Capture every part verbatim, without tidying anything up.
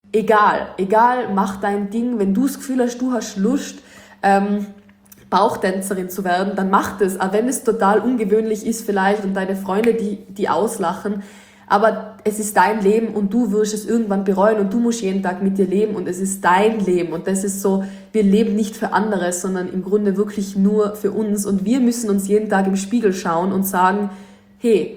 egal, egal, mach dein Ding. Wenn du das Gefühl hast, du hast Lust, ähm, Bauchtänzerin zu werden, dann mach das, auch wenn es total ungewöhnlich ist vielleicht und deine Freunde, die, die auslachen. Aber es ist dein Leben und du wirst es irgendwann bereuen und du musst jeden Tag mit dir leben und es ist dein Leben. Und das ist so, wir leben nicht für andere, sondern im Grunde wirklich nur für uns. Und wir müssen uns jeden Tag im Spiegel schauen und sagen, hey,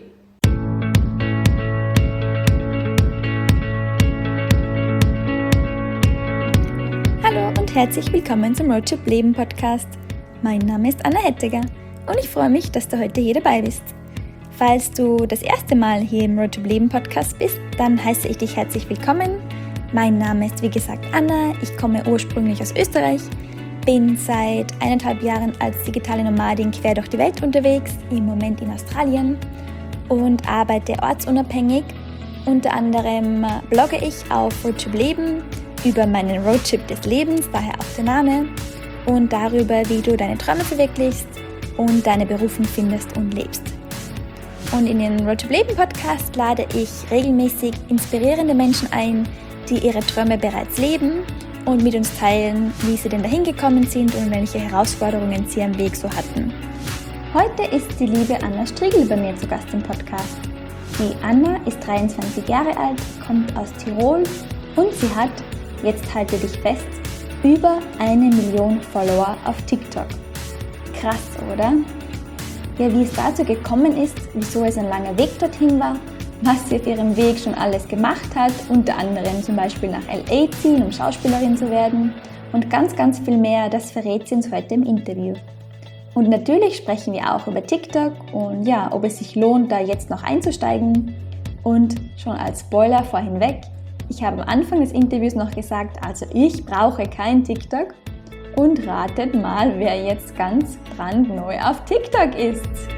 Hallo und herzlich willkommen zum Roadtrip Leben Podcast. Mein Name ist Anna Hettiger und ich freue mich, dass du heute hier dabei bist. Falls du das erste Mal hier im Roadtrip Leben Podcast bist, dann heiße ich dich herzlich willkommen. Mein Name ist wie gesagt Anna, ich komme ursprünglich aus Österreich, bin seit eineinhalb Jahren als digitale Nomadin quer durch die Welt unterwegs, im Moment in Australien und arbeite ortsunabhängig. Unter anderem blogge ich auf Roadtrip Leben über meinen Roadtrip des Lebens, daher auch der Name, und darüber, wie du deine Träume verwirklichst und deine Berufung findest und lebst. Und in den Roadtrip Leben Podcast lade ich regelmäßig inspirierende Menschen ein, die ihre Träume bereits leben und mit uns teilen, wie sie denn dahin gekommen sind und welche Herausforderungen sie am Weg so hatten. Heute ist die liebe Anna Striegel bei mir zu Gast im Podcast. Die Anna ist dreiundzwanzig Jahre alt, kommt aus Tirol und sie hat, jetzt halte dich fest, über eine Million Follower auf TikTok. Krass, oder? Ja, wie es dazu gekommen ist, wieso es ein langer Weg dorthin war, was sie auf ihrem Weg schon alles gemacht hat, unter anderem zum Beispiel nach L A ziehen, um Schauspielerin zu werden und ganz, ganz viel mehr, das verrät sie uns heute im Interview. Und natürlich sprechen wir auch über TikTok und ja, ob es sich lohnt, da jetzt noch einzusteigen. Und schon als Spoiler vorhinweg, ich habe am Anfang des Interviews noch gesagt, also ich brauche kein TikTok. Und ratet mal, wer jetzt ganz brandneu auf TikTok ist.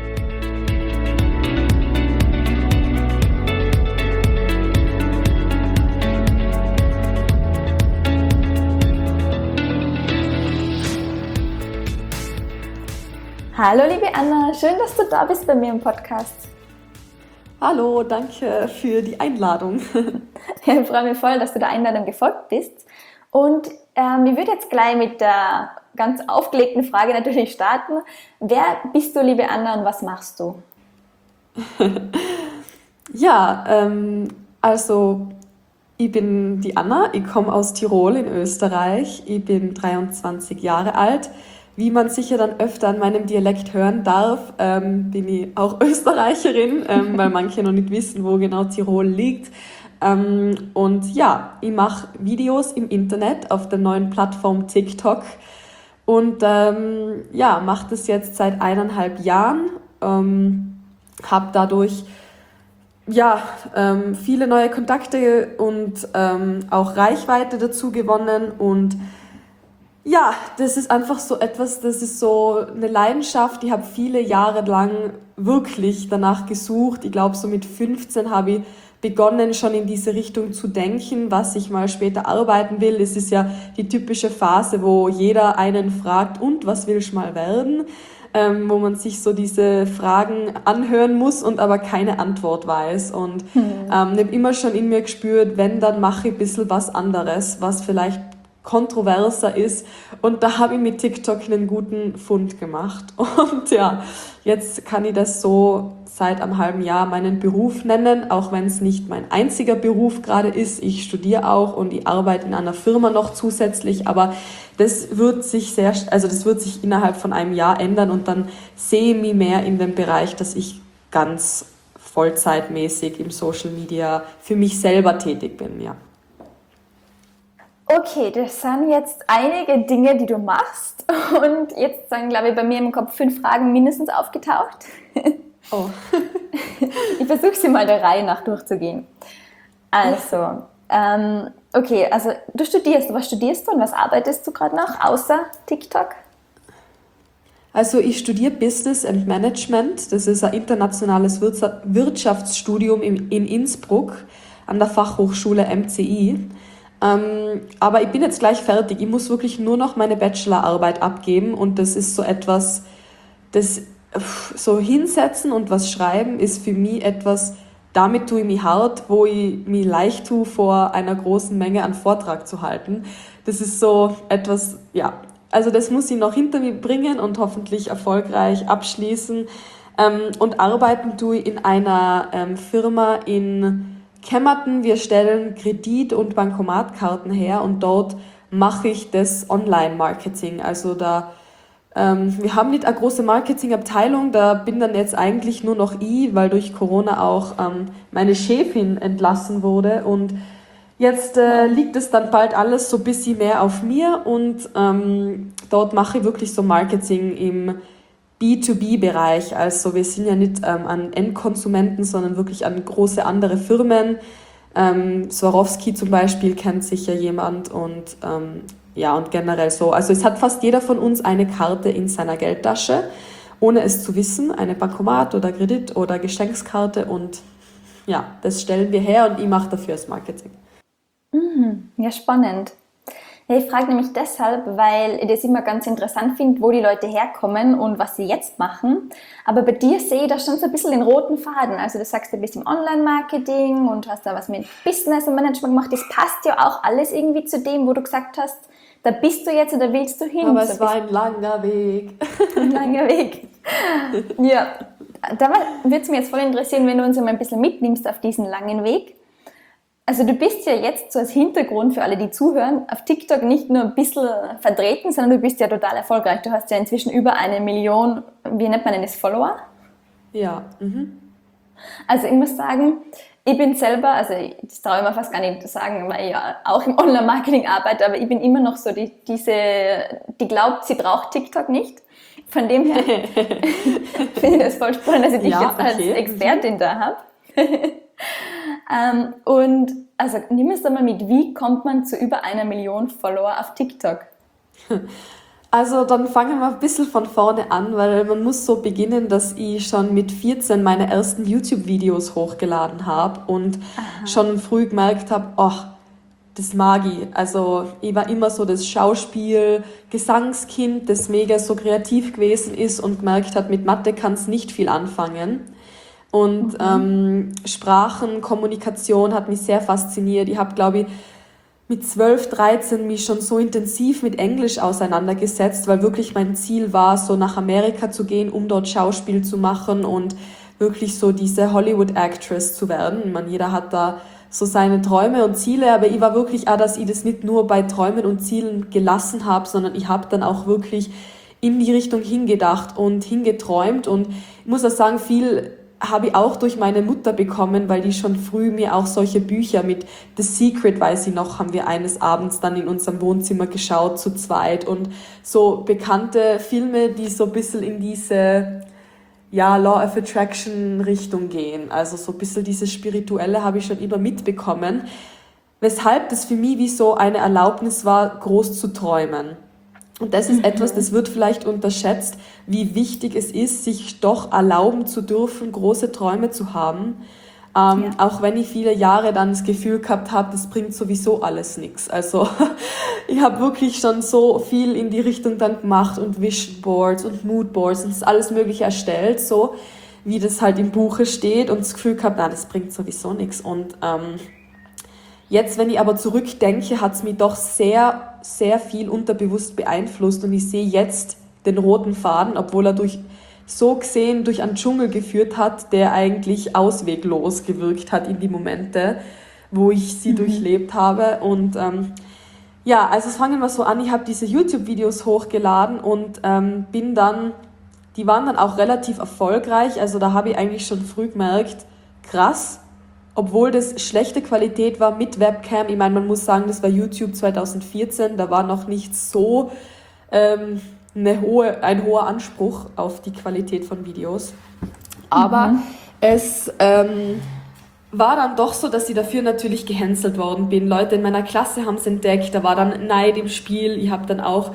Hallo liebe Anna, schön, dass du da bist bei mir im Podcast. hallo, danke für die Einladung. Ich freue mich voll, dass du der Einladung gefolgt bist. Und ähm, ich würde jetzt gleich mit der ganz aufgelegten Frage natürlich starten. Wer bist du, liebe Anna, und was machst du? Ja, ähm, also ich bin die Anna, ich komme aus Tirol in Österreich, ich bin dreiundzwanzig Jahre alt. Wie man sicher dann öfter an meinem Dialekt hören darf, ähm, bin ich auch Österreicherin, ähm, weil manche noch nicht wissen, wo genau Tirol liegt. Ähm, und ja, ich mache Videos im Internet auf der neuen Plattform TikTok und ähm, ja, mache das jetzt seit eineinhalb Jahren, ähm, habe dadurch ja, ähm, viele neue Kontakte und ähm, auch Reichweite dazu gewonnen und ja, das ist einfach so etwas, das ist so eine Leidenschaft. Ich habe viele Jahre lang wirklich danach gesucht. Ich glaube, so mit fünfzehn habe ich begonnen, schon in diese Richtung zu denken, was ich mal später arbeiten will. Es ist ja die typische Phase, wo jeder einen fragt, und was willst du mal werden? Ähm, wo man sich so diese Fragen anhören muss und aber keine Antwort weiß. Und hm. ähm, ich habe immer schon in mir gespürt, wenn, dann mache ich ein bisschen was anderes, was vielleicht kontroverser ist, und da habe ich mit TikTok einen guten Fund gemacht und ja, jetzt kann ich das so seit einem halben Jahr meinen Beruf nennen, auch wenn es nicht mein einziger Beruf gerade ist. Ich studiere auch und ich arbeite in einer Firma noch zusätzlich, aber das wird sich sehr, also das wird sich innerhalb von einem Jahr ändern und dann sehe ich mich mehr in dem Bereich, dass ich ganz vollzeitmäßig im Social Media für mich selber tätig bin, ja. Okay, das sind jetzt einige Dinge, die du machst, und jetzt sind, glaube ich, bei mir im Kopf fünf Fragen mindestens aufgetaucht. Oh. Ich versuche sie mal der Reihe nach durchzugehen. Also, ähm, okay, also du studierst, was studierst du und was arbeitest du gerade noch, außer TikTok? Also ich studiere Business and Management, das ist ein internationales Wirtschaftsstudium in Innsbruck an der Fachhochschule M C I. Ähm, aber ich bin jetzt gleich fertig. Ich muss wirklich nur noch meine Bachelorarbeit abgeben und das ist so etwas, das so hinsetzen und was schreiben ist für mich etwas damit tue ich mich hart, wo ich mich leicht tue, vor einer großen Menge einen Vortrag zu halten. Das ist so etwas, ja, also das muss ich noch hinter mir bringen und hoffentlich erfolgreich abschließen. Ähm, und arbeiten tue ich in einer ähm, Firma in Kemmerton. Wir stellen Kredit- und Bankomatkarten her und dort mache ich das Online-Marketing. Also da Ähm, wir haben nicht eine große Marketingabteilung, da bin dann jetzt eigentlich nur noch ich, weil durch Corona auch ähm, meine Chefin entlassen wurde und jetzt äh, liegt es dann bald alles so ein bisschen mehr auf mir und ähm, dort mache ich wirklich so Marketing im B zwei B-Bereich. Also wir sind ja nicht ähm, an Endkonsumenten, sondern wirklich an große andere Firmen. Ähm, Swarovski zum Beispiel kennt sicher jemand und ähm, ja, und generell so. Also es hat fast jeder von uns eine Karte in seiner Geldtasche, ohne es zu wissen, eine Bankomat- oder Kredit- oder Geschenkskarte und ja, das stellen wir her und ich mache dafür das Marketing. Mhm. Ja, spannend. Ja, ich frage nämlich deshalb, weil ich das immer ganz interessant finde, wo die Leute herkommen und was sie jetzt machen. Aber bei dir sehe ich da schon so ein bisschen den roten Faden. Also du sagst, du bist im Online-Marketing und hast da was mit Business und Management gemacht. Das passt ja auch alles irgendwie zu dem, wo du gesagt hast, da bist du jetzt oder willst du hin. Aber so es war ein langer Weg. Ein langer Weg. Ja, da würde es mich jetzt voll interessieren, wenn du uns mal ein bisschen mitnimmst auf diesen langen Weg. Also du bist ja jetzt so als Hintergrund für alle, die zuhören, auf TikTok nicht nur ein bisschen vertreten, sondern du bist ja total erfolgreich. Du hast ja inzwischen über eine Million, wie nennt man denn das, Follower? Ja. Mhm. Also ich muss sagen, ich bin selber, also das traue ich mir fast gar nicht zu sagen, weil ich ja auch im Online-Marketing arbeite, aber ich bin immer noch so die, diese, die glaubt, sie braucht TikTok nicht. Von dem her finde ich das voll spannend, dass ich dich Ja, jetzt als okay. Expertin da habe. ähm, und also nimm es doch mal mit, wie kommt man zu über einer Million Follower auf TikTok? Also dann fangen wir ein bisschen von vorne an, weil man muss so beginnen, dass ich schon mit vierzehn meine ersten YouTube-Videos hochgeladen habe und Aha. schon früh gemerkt habe, ach, das mag ich. Also ich war immer so das Schauspiel, Gesangskind, das mega so kreativ gewesen ist und gemerkt hat, mit Mathe kann es nicht viel anfangen. Und mhm. ähm, Sprachen, Kommunikation hat mich sehr fasziniert. Ich habe, glaube ich, mit zwölf, dreizehn mich schon so intensiv mit Englisch auseinandergesetzt, weil wirklich mein Ziel war, so nach Amerika zu gehen, um dort Schauspiel zu machen und wirklich so diese Hollywood-Actress zu werden. Ich meine, jeder hat da so seine Träume und Ziele, aber ich war wirklich auch, dass ich das nicht nur bei Träumen und Zielen gelassen habe, sondern ich habe dann auch wirklich in die Richtung hingedacht und hingeträumt und ich muss auch sagen, viel habe ich auch durch meine Mutter bekommen, weil die schon früh mir auch solche Bücher mit The Secret, weiß ich noch, haben wir eines Abends dann in unserem Wohnzimmer geschaut, zu zweit und so bekannte Filme, die so ein bisschen in diese ja, Law of Attraction Richtung gehen. Also so ein bisschen dieses Spirituelle habe ich schon immer mitbekommen, weshalb das für mich wie so eine Erlaubnis war, groß zu träumen. Und das ist mhm. etwas, das wird vielleicht unterschätzt, wie wichtig es ist, sich doch erlauben zu dürfen, große Träume zu haben. Ähm, ja. Auch wenn ich viele Jahre dann das Gefühl gehabt habe, das bringt sowieso alles nichts. Also ich habe wirklich schon so viel in die Richtung dann gemacht und Vision Boards und Mood Boards und das alles Mögliche erstellt, so wie das halt im Buche steht und das Gefühl gehabt, na, das bringt sowieso nichts. Und ähm, jetzt, wenn ich aber zurückdenke, hat es mich doch sehr, sehr viel unterbewusst beeinflusst und ich sehe jetzt den roten Faden, obwohl er durch so gesehen durch einen Dschungel geführt hat, der eigentlich ausweglos gewirkt hat in die Momente, wo ich sie mhm. durchlebt habe. Und ähm, ja, also fangen wir so an, ich habe diese YouTube-Videos hochgeladen und ähm, bin dann, die waren dann auch relativ erfolgreich, also da habe ich eigentlich schon früh gemerkt, krass, obwohl das schlechte Qualität war mit Webcam. Ich meine, man muss sagen, das war YouTube zwanzig vierzehn, da war noch nicht so ähm, eine hohe, ein hoher Anspruch auf die Qualität von Videos. Aber mhm. es ähm, war dann doch so, dass ich dafür natürlich gehänselt worden bin. Leute in meiner Klasse haben es entdeckt, da war dann Neid im Spiel. Ich habe dann auch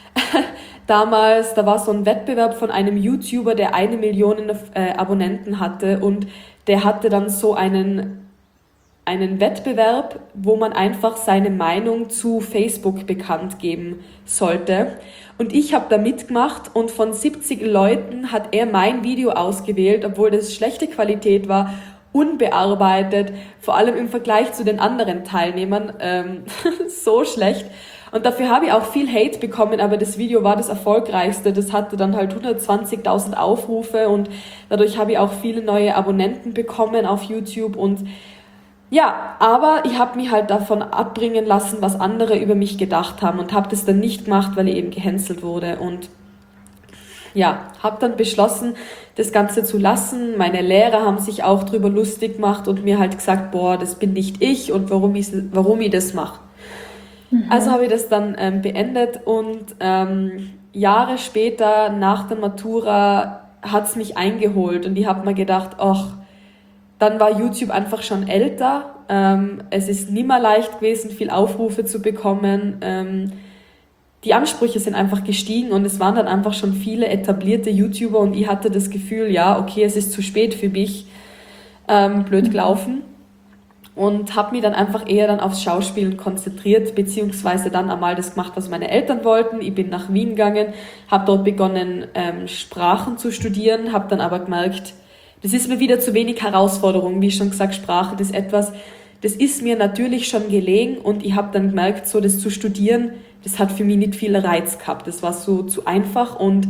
damals, da war so ein Wettbewerb von einem YouTuber, der eine Million äh, Abonnenten hatte und der hatte dann so einen, einen Wettbewerb, wo man einfach seine Meinung zu Facebook bekannt geben sollte. Und ich habe da mitgemacht und von siebzig Leuten hat er mein Video ausgewählt, obwohl das schlechte Qualität war. unbearbeitet, vor allem im Vergleich zu den anderen Teilnehmern, ähm, so schlecht. Und dafür habe ich auch viel Hate bekommen, aber das Video war das erfolgreichste. Das hatte dann halt hundertzwanzigtausend Aufrufe und dadurch habe ich auch viele neue Abonnenten bekommen auf YouTube. Und ja, aber ich habe mich halt davon abbringen lassen, was andere über mich gedacht haben und habe das dann nicht gemacht, weil ich eben gehänselt wurde. Und ja, habe dann beschlossen, das Ganze zu lassen. Meine Lehrer haben sich auch drüber lustig gemacht und mir halt gesagt, boah, das bin nicht ich und warum ich, warum ich das mache. Mhm. Also habe ich das dann ähm, beendet und ähm, Jahre später, nach der Matura, hat's mich eingeholt und ich habe mir gedacht, ach, dann war YouTube einfach schon älter. Ähm, es ist nimmer leicht gewesen, viel Aufrufe zu bekommen. Ähm, die Ansprüche sind einfach gestiegen und es waren dann einfach schon viele etablierte YouTuber und ich hatte das Gefühl, ja, okay, es ist zu spät für mich, ähm, blöd gelaufen. Und habe mich dann einfach eher dann aufs Schauspielen konzentriert, beziehungsweise dann einmal das gemacht, was meine Eltern wollten. Ich bin nach Wien gegangen, habe dort begonnen, ähm, Sprachen zu studieren, habe dann aber gemerkt, das ist mir wieder zu wenig Herausforderung. Wie schon gesagt, Sprache, das ist etwas, das ist mir natürlich schon gelegen und ich habe dann gemerkt, so das zu studieren, das hat für mich nicht viel Reiz gehabt. Das war so zu einfach und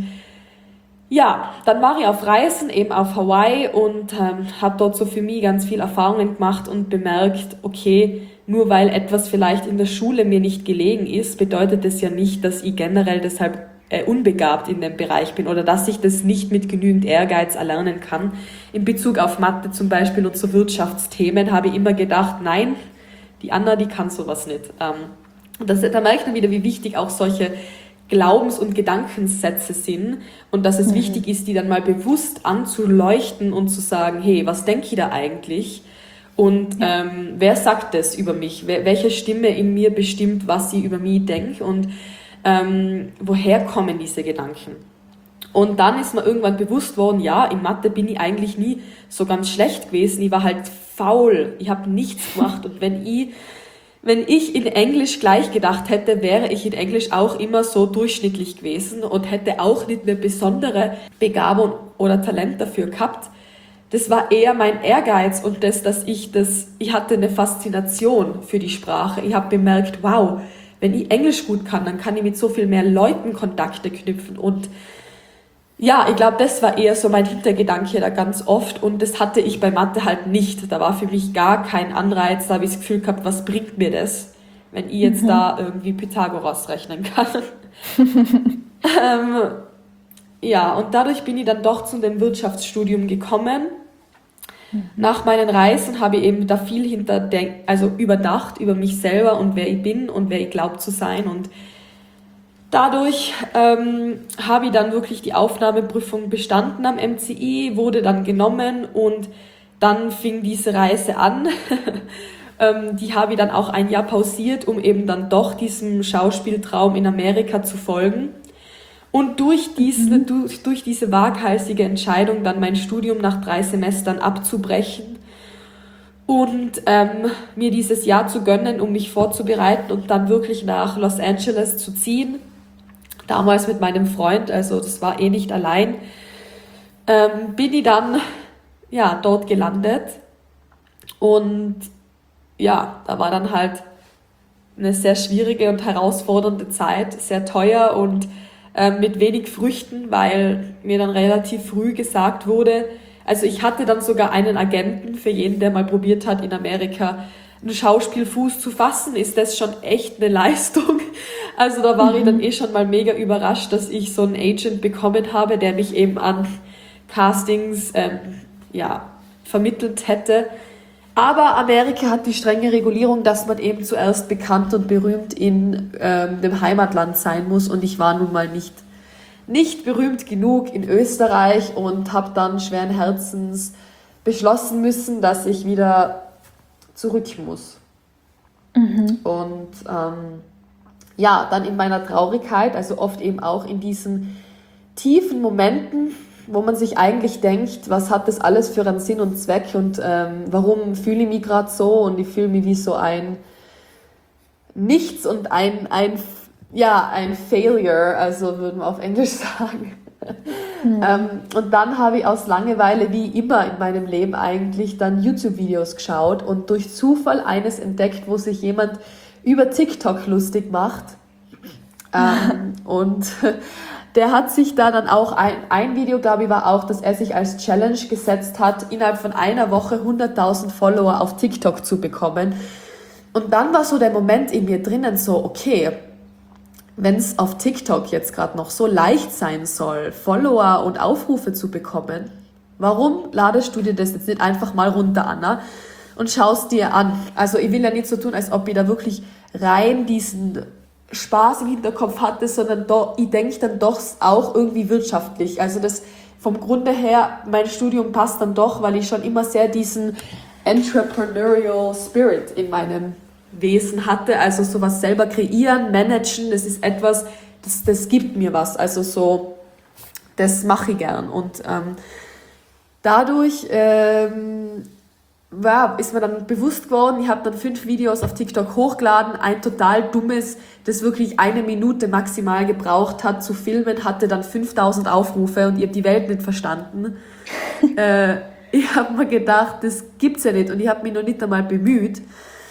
ja, dann war ich auf Reisen, eben auf Hawaii und ähm, habe dort so für mich ganz viel Erfahrungen gemacht und bemerkt, okay, nur weil etwas vielleicht in der Schule mir nicht gelegen ist, bedeutet das ja nicht, dass ich generell deshalb äh, unbegabt in dem Bereich bin oder dass ich das nicht mit genügend Ehrgeiz erlernen kann. In Bezug auf Mathe zum Beispiel und so Wirtschaftsthemen habe ich immer gedacht, nein, die Anna, die kann sowas nicht. Ähm, und das, da merke ich dann wieder, wie wichtig auch solche Glaubens- und Gedankensätze sind und dass es mhm. wichtig ist, die dann mal bewusst anzuleuchten und zu sagen, hey, was denke ich da eigentlich? Und ja. ähm, wer sagt das über mich? Wer, welche Stimme in mir bestimmt, was ich über mich denke? Und ähm, woher kommen diese Gedanken? Und dann ist mir irgendwann bewusst worden, ja, in Mathe bin ich eigentlich nie so ganz schlecht gewesen. Ich war halt faul. Ich habe nichts gemacht. Und wenn ich Wenn ich in Englisch gleich gedacht hätte, wäre ich in Englisch auch immer so durchschnittlich gewesen und hätte auch nicht eine besondere Begabung oder Talent dafür gehabt. Das war eher mein Ehrgeiz und das, dass ich das, ich hatte eine Faszination für die Sprache. Ich habe bemerkt, wow, wenn ich Englisch gut kann, dann kann ich mit so viel mehr Leuten Kontakte knüpfen und ja, ich glaube, das war eher so mein Hintergedanke da ganz oft und das hatte ich bei Mathe halt nicht. Da war für mich gar kein Anreiz, da habe ich das Gefühl gehabt, was bringt mir das, wenn ich jetzt mhm. da irgendwie Pythagoras rechnen kann. ähm, ja, und dadurch bin ich dann doch zu dem Wirtschaftsstudium gekommen. Mhm. Nach meinen Reisen habe ich eben da viel hinter, also überdacht über mich selber und wer ich bin und wer ich glaube zu sein und dadurch ähm, habe ich dann wirklich die Aufnahmeprüfung bestanden am M C I, wurde dann genommen und dann fing diese Reise an. ähm, die habe ich dann auch ein Jahr pausiert, um eben dann doch diesem Schauspieltraum in Amerika zu folgen. Und durch diese, mhm. durch, durch diese waghalsige Entscheidung, dann mein Studium nach drei Semestern abzubrechen und ähm, mir dieses Jahr zu gönnen, um mich vorzubereiten und dann wirklich nach Los Angeles zu ziehen, damals mit meinem Freund, also das war eh nicht allein, ähm, bin ich dann ja, dort gelandet und ja, da war dann halt eine sehr schwierige und herausfordernde Zeit, sehr teuer und ähm, mit wenig Früchten, weil mir dann relativ früh gesagt wurde, also ich hatte dann sogar einen Agenten, für jeden, der mal probiert hat, in Amerika einen Schauspielfuß zu fassen, ist das schon echt eine Leistung. Also da war mhm. ich dann eh schon mal mega überrascht, dass ich so einen Agent bekommen habe, der mich eben an Castings ähm, ja, vermittelt hätte. Aber Amerika hat die strenge Regulierung, dass man eben zuerst bekannt und berühmt in ähm, dem Heimatland sein muss. Und ich war nun mal nicht, nicht berühmt genug in Österreich und habe dann schweren Herzens beschlossen müssen, dass ich wieder zurück muss. Mhm. Und ähm, ja, dann in meiner Traurigkeit, also oft eben auch in diesen tiefen Momenten, wo man sich eigentlich denkt, was hat das alles für einen Sinn und Zweck und ähm, warum fühle ich mich gerade so und ich fühle mich wie so ein Nichts und ein, ein, ja, ein Failure, also würden wir auf Englisch sagen. Mhm. Ähm, und dann habe ich aus Langeweile, wie immer in meinem Leben eigentlich, dann YouTube-Videos geschaut und durch Zufall eines entdeckt, wo sich jemand über TikTok lustig macht. Ähm, und der hat sich da dann auch, ein, ein Video, glaube ich, war auch, dass er sich als Challenge gesetzt hat, innerhalb von einer Woche hunderttausend Follower auf TikTok zu bekommen. Und dann war so der Moment in mir drinnen so, okay, wenn es auf TikTok jetzt gerade noch so leicht sein soll, Follower und Aufrufe zu bekommen, warum ladest du dir das jetzt nicht einfach mal runter, Anna, und schaust dir an? Also ich will ja nicht so tun, als ob ich da wirklich rein diesen Spaß im Hinterkopf hatte, sondern do, ich denke dann doch auch irgendwie wirtschaftlich. Also das vom Grunde her, mein Studium passt dann doch, weil ich schon immer sehr diesen Entrepreneurial Spirit in meinem Wesen hatte, also sowas selber kreieren, managen, das ist etwas, das, das gibt mir was, also so, das mache ich gern und ähm, dadurch ähm, ja, ist mir dann bewusst geworden, ich habe dann fünf Videos auf TikTok hochgeladen, ein total dummes, das wirklich eine Minute maximal gebraucht hat zu filmen, hatte dann fünftausend Aufrufe und ich habe die Welt nicht verstanden. äh, ich habe mir gedacht, das gibt's ja nicht und ich habe mich noch nicht einmal bemüht.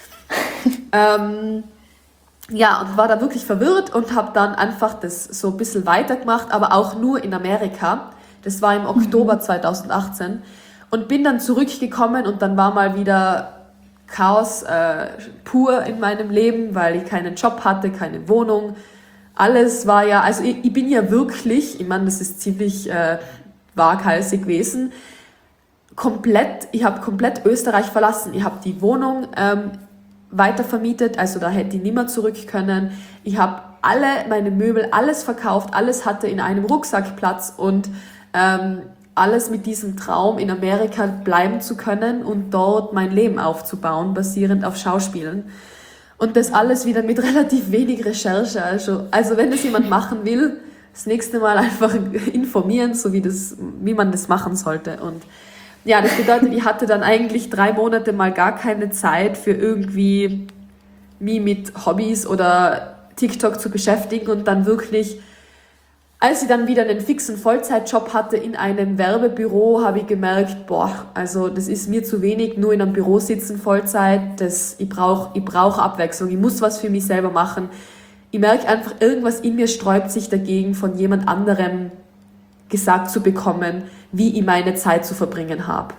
ähm, ja, und war da wirklich verwirrt und habe dann einfach das so ein bisschen weitergemacht, aber auch nur in Amerika. Das war im Oktober mhm. zweitausendachtzehn und bin dann zurückgekommen und dann war mal wieder Chaos äh, pur in meinem Leben, weil ich keinen Job hatte, keine Wohnung. Alles war ja, also ich, ich bin ja wirklich, ich meine, das ist ziemlich äh, waghalsig gewesen, komplett, ich habe komplett Österreich verlassen. Ich habe die Wohnung ähm, weitervermietet, also da hätte ich nicht mehr zurück können. Ich habe alle meine Möbel, alles verkauft, alles hatte in einem Rucksack Platz und ähm, alles mit diesem Traum in Amerika bleiben zu können und dort mein Leben aufzubauen, basierend auf Schauspielen. Und das alles wieder mit relativ wenig Recherche. Also, also wenn das jemand machen will, das nächste Mal einfach informieren, so wie, das, wie man das machen sollte. Und ja, das bedeutet, ich hatte dann eigentlich drei Monate mal gar keine Zeit für irgendwie mich mit Hobbys oder TikTok zu beschäftigen und dann wirklich, als ich dann wieder einen fixen Vollzeitjob hatte in einem Werbebüro, habe ich gemerkt, boah, also das ist mir zu wenig, nur in einem Büro sitzen Vollzeit, das, ich brauche ich brauch Abwechslung, ich muss was für mich selber machen. Ich merke einfach, irgendwas in mir sträubt sich dagegen, von jemand anderem gesagt zu bekommen, wie ich meine Zeit zu verbringen habe.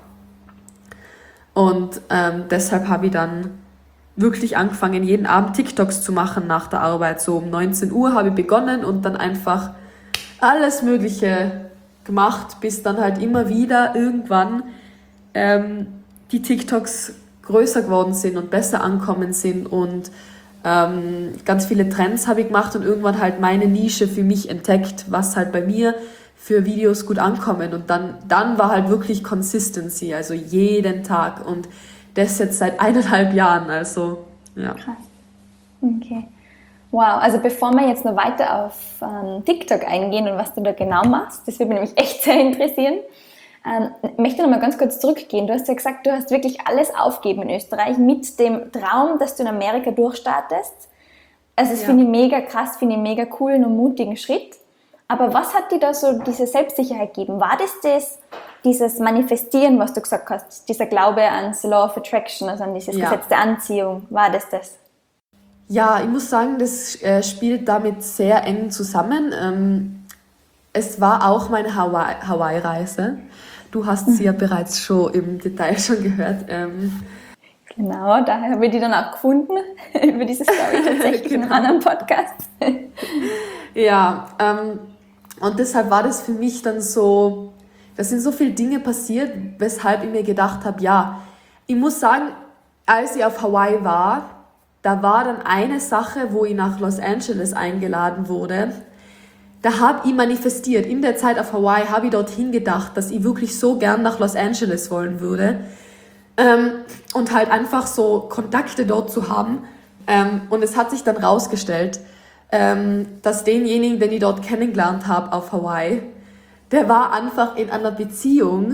Und ähm, deshalb habe ich dann wirklich angefangen, jeden Abend TikToks zu machen nach der Arbeit. So um neunzehn Uhr habe ich begonnen und dann einfach alles Mögliche gemacht, bis dann halt immer wieder irgendwann ähm, die TikToks größer geworden sind und besser ankommen sind und ähm, ganz viele Trends habe ich gemacht und irgendwann halt meine Nische für mich entdeckt, was halt bei mir für Videos gut ankommen und dann, dann war halt wirklich Consistency, also jeden Tag und das jetzt seit eineinhalb Jahren, also ja. Krass. Okay. Wow, also bevor wir jetzt noch weiter auf ähm, TikTok eingehen und was du da genau machst, das würde mich nämlich echt sehr interessieren, ähm, möchte ich noch mal ganz kurz zurückgehen. Du hast ja gesagt, du hast wirklich alles aufgegeben in Österreich mit dem Traum, dass du in Amerika durchstartest. Also das ja. finde ich mega krass, finde ich mega coolen und mutigen Schritt. Aber was hat dir da so diese Selbstsicherheit gegeben? War das das, dieses Manifestieren, was du gesagt hast, dieser Glaube ans Law of Attraction, also an dieses ja. Gesetz der Anziehung, war das das? Ja, ich muss sagen, das äh, spielt damit sehr eng zusammen. Ähm, es war auch meine Hawaii- Hawaii-Reise. Du hast sie mhm. ja bereits schon im Detail schon gehört. Ähm, Genau, daher habe ich die dann auch gefunden, über diese Story tatsächlich genau. in einem anderen Podcast. Ja, ähm, und deshalb war das für mich dann so, da sind so viele Dinge passiert, weshalb ich mir gedacht habe, ja, ich muss sagen, als ich auf Hawaii war, da war dann eine Sache, wo ich nach Los Angeles eingeladen wurde, da habe ich manifestiert. In der Zeit auf Hawaii habe ich dorthin gedacht, dass ich wirklich so gern nach Los Angeles wollen würde. Ähm, und halt einfach so Kontakte dort zu haben. Ähm, und es hat sich dann rausgestellt, ähm, dass denjenigen, den ich dort kennengelernt habe auf Hawaii, der war einfach in einer Beziehung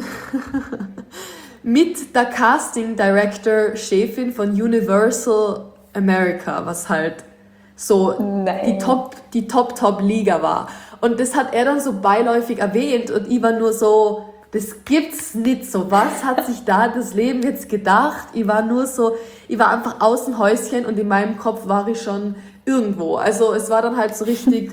mit der Casting Director Chefin von Universal America, was halt so Nein. die Top, die Top, Top Liga war. Und das hat er dann so beiläufig erwähnt und ich war nur so, das gibt's nicht so. Was hat sich da das Leben jetzt gedacht? Ich war nur so, ich war einfach aus dem Häuschen und in meinem Kopf war ich schon irgendwo. Also es war dann halt so richtig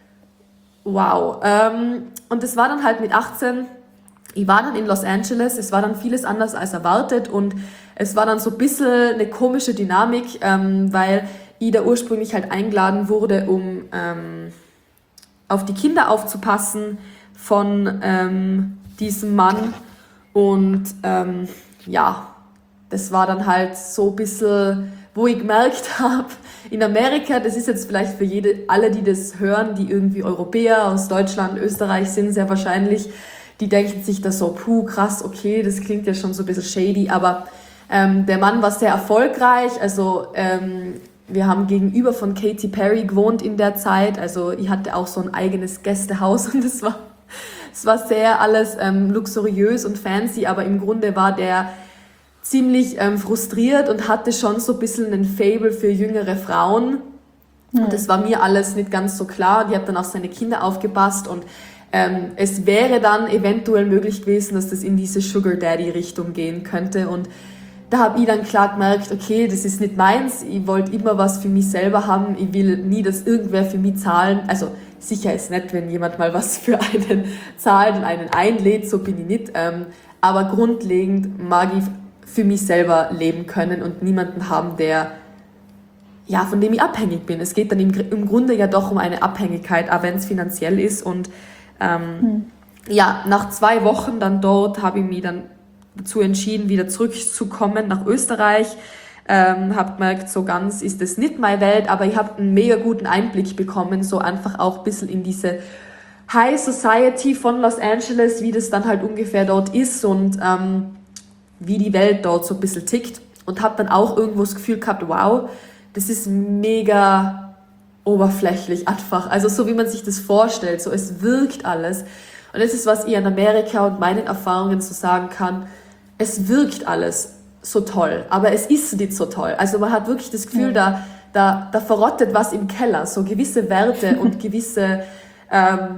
wow. Ähm, und es war dann halt mit achtzehn, ich war dann in Los Angeles, es war dann vieles anders als erwartet und es war dann so ein bisschen eine komische Dynamik, ähm, weil ich da ursprünglich halt eingeladen wurde, um ähm, auf die Kinder aufzupassen von ähm, diesem Mann und ähm, ja, das war dann halt so ein bisschen, wo ich gemerkt habe, in Amerika, das ist jetzt vielleicht für jede, alle, die das hören, die irgendwie Europäer aus Deutschland, Österreich sind, sehr wahrscheinlich, die denken sich da so, puh, krass, okay, das klingt ja schon so ein bisschen shady, aber ähm, der Mann war sehr erfolgreich, also ähm, wir haben gegenüber von Katy Perry gewohnt in der Zeit, also ich hatte auch so ein eigenes Gästehaus und es war, es war sehr alles ähm, luxuriös und fancy, aber im Grunde war der ziemlich ähm, frustriert und hatte schon so ein bisschen einen Faible für jüngere Frauen. Mhm. Und das war mir alles nicht ganz so klar. Die hat dann auf seine Kinder aufgepasst und ähm, es wäre dann eventuell möglich gewesen, dass das in diese Sugar Daddy Richtung gehen könnte. Und da habe ich dann klar gemerkt, okay, das ist nicht meins. Ich wollte immer was für mich selber haben. Ich will nie, dass irgendwer für mich zahlen. Also sicher ist nett, wenn jemand mal was für einen zahlt und einen einlädt, so bin ich nicht. Ähm, aber grundlegend mag ich für mich selber leben können und niemanden haben, der, ja, von dem ich abhängig bin. Es geht dann im, im Grunde ja doch um eine Abhängigkeit, auch wenn es finanziell ist. Und ähm, hm. ja, nach zwei Wochen dann dort habe ich mich dann dazu entschieden, wieder zurückzukommen nach Österreich. Ähm, habe gemerkt, so ganz ist das nicht meine Welt, aber ich habe einen mega guten Einblick bekommen, so einfach auch ein bisschen in diese High Society von Los Angeles, wie das dann halt ungefähr dort ist und ähm, wie die Welt dort so ein bisschen tickt und habe dann auch irgendwo das Gefühl gehabt, wow, das ist mega oberflächlich einfach, also so wie man sich das vorstellt, so es wirkt alles und das ist, was ich in Amerika und meinen Erfahrungen so sagen kann, es wirkt alles so toll, aber es ist nicht so toll, also man hat wirklich das Gefühl, ja. da, da, da verrottet was im Keller, so gewisse Werte und gewisse ähm,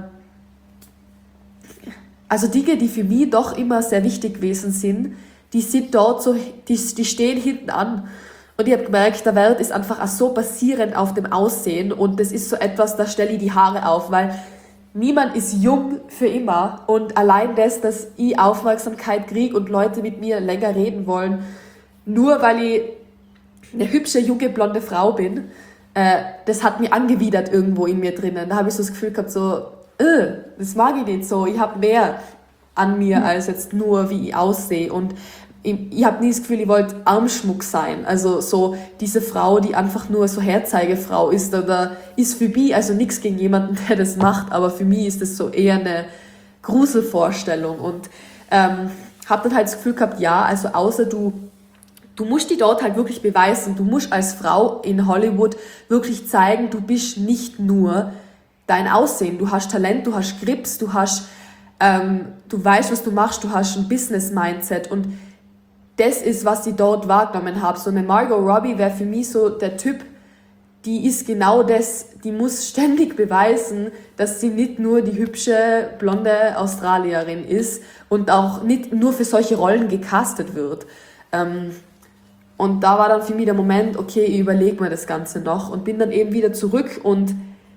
also Dinge, die für mich doch immer sehr wichtig gewesen sind, die sind dort so, die, die stehen hinten an. Und ich habe gemerkt, der Wert ist einfach auch so basierend auf dem Aussehen und das ist so etwas, da stelle ich die Haare auf, weil niemand ist jung für immer und allein das, dass ich Aufmerksamkeit kriege und Leute mit mir länger reden wollen, nur weil ich eine hübsche, junge, blonde Frau bin, äh, das hat mich angewidert irgendwo in mir drinnen. Da habe ich so das Gefühl gehabt, so, äh, das mag ich nicht so, ich habe mehr an mir, als jetzt nur, wie ich aussehe. Und ich, ich habe nie das Gefühl, ich wollte Armschmuck sein. Also so diese Frau, die einfach nur so Herzeigefrau ist oder ist für mich, also nichts gegen jemanden, der das macht, aber für mich ist das so eher eine Gruselvorstellung. Und ähm, habe dann halt das Gefühl gehabt, ja, also außer du, du musst dich dort halt wirklich beweisen, du musst als Frau in Hollywood wirklich zeigen, du bist nicht nur dein Aussehen, du hast Talent, du hast Grips, du hast Ähm, du weißt, was du machst, du hast ein Business-Mindset und das ist, was ich dort wahrgenommen habe. So eine Margot Robbie wäre für mich so der Typ, die ist genau das, die muss ständig beweisen, dass sie nicht nur die hübsche, blonde Australierin ist und auch nicht nur für solche Rollen gecastet wird. Ähm, und da war dann für mich der Moment, okay, ich überlege mir das Ganze noch und bin dann eben wieder zurück und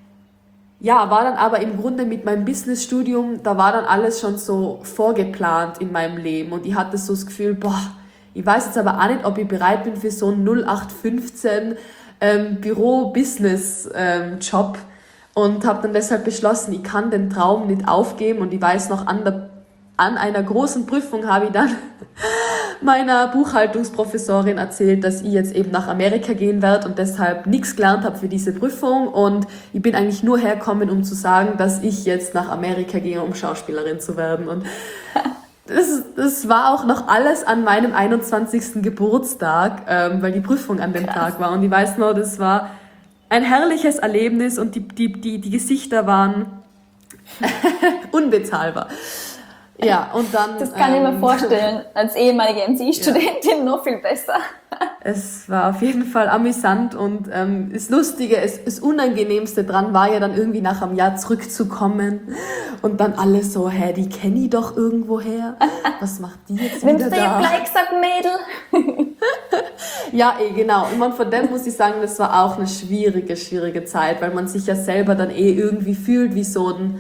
ja, war dann aber im Grunde mit meinem Businessstudium, da war dann alles schon so vorgeplant in meinem Leben und ich hatte so das Gefühl, boah, ich weiß jetzt aber auch nicht, ob ich bereit bin für so einen null acht fünfzehn ähm, Büro-Business-Job ähm, und habe dann deshalb beschlossen, ich kann den Traum nicht aufgeben und ich weiß noch, an, der, an einer großen Prüfung habe ich dann meiner Buchhaltungsprofessorin erzählt, dass ich jetzt eben nach Amerika gehen werde und deshalb nichts gelernt habe für diese Prüfung und ich bin eigentlich nur hergekommen, um zu sagen, dass ich jetzt nach Amerika gehe, um Schauspielerin zu werden und das, das war auch noch alles an meinem einundzwanzigsten Geburtstag, ähm, weil die Prüfung an dem Krass. Tag war und ich weiß noch, das war ein herrliches Erlebnis und die, die, die, die Gesichter waren unbezahlbar. Ja, und dann... Das kann ähm, ich mir vorstellen, als ehemalige M C-Studentin ja. noch viel besser. Es war auf jeden Fall amüsant und ähm, das Lustige, es, das Unangenehmste dran war ja dann irgendwie nach einem Jahr zurückzukommen und dann alle so, hä, die kenne ich doch irgendwoher. Was macht die jetzt wieder Nimmst du da? ihr gleich gesagt, Mädel? Ja, eh, genau. Und man, von dem muss ich sagen, das war auch eine schwierige, schwierige Zeit, weil man sich ja selber dann eh irgendwie fühlt wie so ein,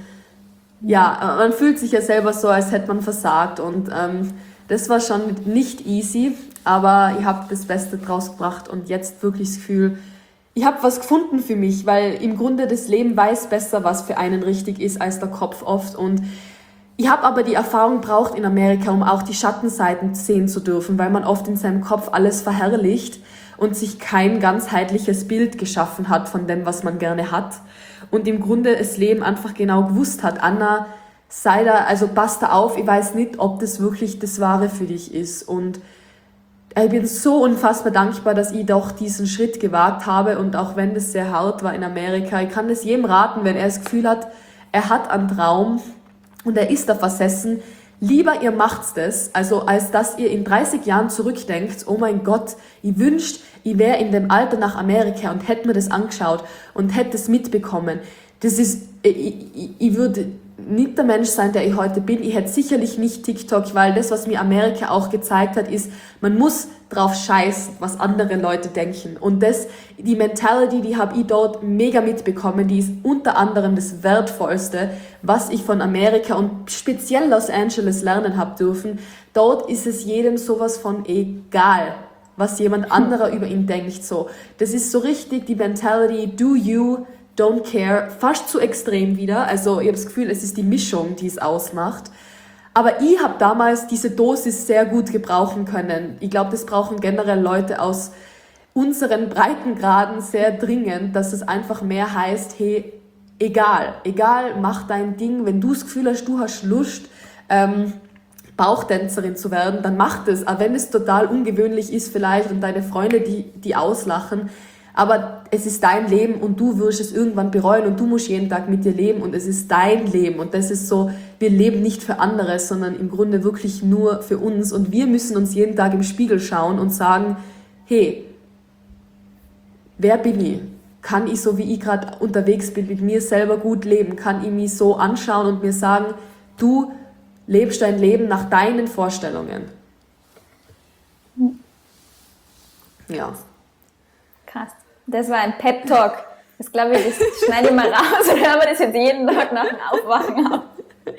ja, man fühlt sich ja selber so, als hätte man versagt und ähm, das war schon nicht easy, aber ich habe das Beste draus gebracht und jetzt wirklich das Gefühl, ich habe was gefunden für mich, weil im Grunde das Leben weiß besser, was für einen richtig ist, als der Kopf oft. Und ich habe aber die Erfahrung gebraucht in Amerika, um auch die Schattenseiten sehen zu dürfen, weil man oft in seinem Kopf alles verherrlicht und sich kein ganzheitliches Bild geschaffen hat von dem, was man gerne hat. Und im Grunde das Leben einfach genau gewusst hat, Anna, sei da, also pass da auf, ich weiß nicht, ob das wirklich das Wahre für dich ist. Und ich bin so unfassbar dankbar, dass ich doch diesen Schritt gewagt habe und auch wenn das sehr hart war in Amerika, ich kann das jedem raten, wenn er das Gefühl hat, er hat einen Traum und er ist da versessen, lieber ihr macht's das, also als dass ihr in dreißig Jahren zurückdenkt, oh mein Gott, ich wünscht, ich wäre in dem Alter nach Amerika und hätte mir das angeschaut und hätte es mitbekommen. Das ist, ich, ich, ich würde nicht der Mensch sein, der ich heute bin. Ich hätte sicherlich nicht TikTok, weil das, was mir Amerika auch gezeigt hat, ist, man muss drauf scheißen, was andere Leute denken. Und das, die Mentality, die habe ich dort mega mitbekommen, die ist unter anderem das Wertvollste, was ich von Amerika und speziell Los Angeles lernen habe dürfen. Dort ist es jedem sowas von egal, was jemand anderer über ihn denkt. So, das ist so richtig die Mentality, do you, don't care, fast zu extrem wieder. Also ich habe das Gefühl, es ist die Mischung, die es ausmacht. Aber ich habe damals diese Dosis sehr gut gebrauchen können. Ich glaube, das brauchen generell Leute aus unseren Breitengraden sehr dringend, dass es einfach mehr heißt, hey, egal, egal, mach dein Ding. Wenn du das Gefühl hast, du hast Lust, ähm, Bauchtänzerin zu werden, dann mach das. Auch wenn es total ungewöhnlich ist vielleicht und deine Freunde, die, die auslachen. Aber es ist dein Leben und du wirst es irgendwann bereuen und du musst jeden Tag mit dir leben und es ist dein Leben und das ist so, wir leben nicht für andere, sondern im Grunde wirklich nur für uns und wir müssen uns jeden Tag im Spiegel schauen und sagen, hey, wer bin ich? Kann ich, so wie ich gerade unterwegs bin, mit mir selber gut leben? Kann ich mich so anschauen und mir sagen, du lebst dein Leben nach deinen Vorstellungen? Ja. Krass. Das war ein Pep-Talk. Das glaube ich, das schneide ich mal raus und hören wir das jetzt jeden Tag nach dem Aufwachen auf.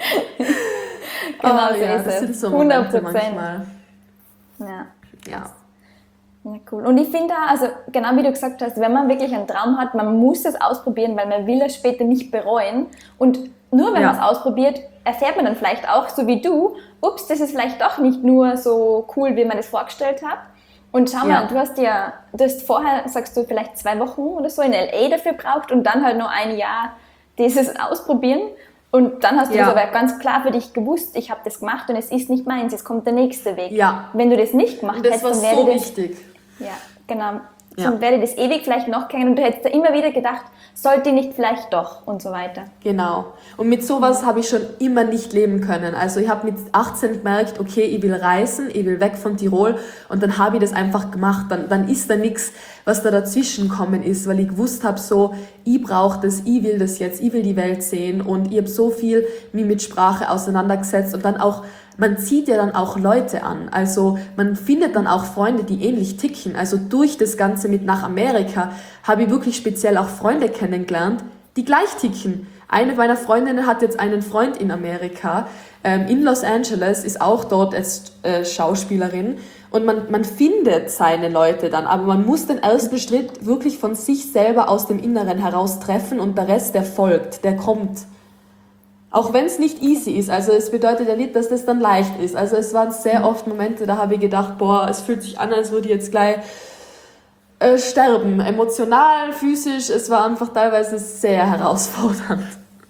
Genau oh, so ja, ist das es. sind so hundert Momente Prozent. manchmal. Ja. Ja. Ja, cool. Und ich finde da, also genau wie du gesagt hast, wenn man wirklich einen Traum hat, man muss es ausprobieren, weil man will es später nicht bereuen. Und nur wenn Ja. man es ausprobiert, erfährt man dann vielleicht auch, so wie du, ups, das ist vielleicht doch nicht nur so cool, wie man es vorgestellt hat. Und schau mal, Ja. du hast ja, du hast vorher, sagst du, vielleicht zwei Wochen oder so in L A dafür gebraucht und dann halt nur ein Jahr dieses Ausprobieren. Und dann hast du Ja. das aber ganz klar für dich gewusst, ich habe das gemacht und es ist nicht meins, es kommt der nächste Weg. Ja. Wenn du das nicht gemacht Und das hättest, war dann wäre so das... wichtig. Ja, genau. Ja. Dann wäre das ewig vielleicht noch kennen und du hättest da immer wieder gedacht, sollte ich nicht vielleicht doch und so weiter. Genau. Und mit sowas habe ich schon immer nicht leben können. Also ich habe mit achtzehn gemerkt, okay, ich will reisen, ich will weg von Tirol und dann habe ich das einfach gemacht. Dann, dann ist da nichts, was da dazwischen kommen ist, weil ich gewusst habe, so, ich brauche das, ich will das jetzt, ich will die Welt sehen und ich habe so viel mich mit Sprache auseinandergesetzt und dann auch, man zieht ja dann auch Leute an. Also man findet dann auch Freunde, die ähnlich ticken. Also durch das Ganze mit nach Amerika habe ich wirklich speziell auch Freunde kennengelernt, die gleich ticken. Eine meiner Freundinnen hat jetzt einen Freund in Amerika, ähm, in Los Angeles, ist auch dort als äh, Schauspielerin. Und man, man findet seine Leute dann, aber man muss den ersten Schritt wirklich von sich selber aus dem Inneren heraus treffen und der Rest, der folgt, der kommt. Auch wenn es nicht easy ist, also es bedeutet ja nicht, dass das dann leicht ist. Also es waren sehr oft Momente, da habe ich gedacht, boah, es fühlt sich an, als würde ich jetzt gleich äh, sterben. Emotional, physisch, es war einfach teilweise sehr herausfordernd.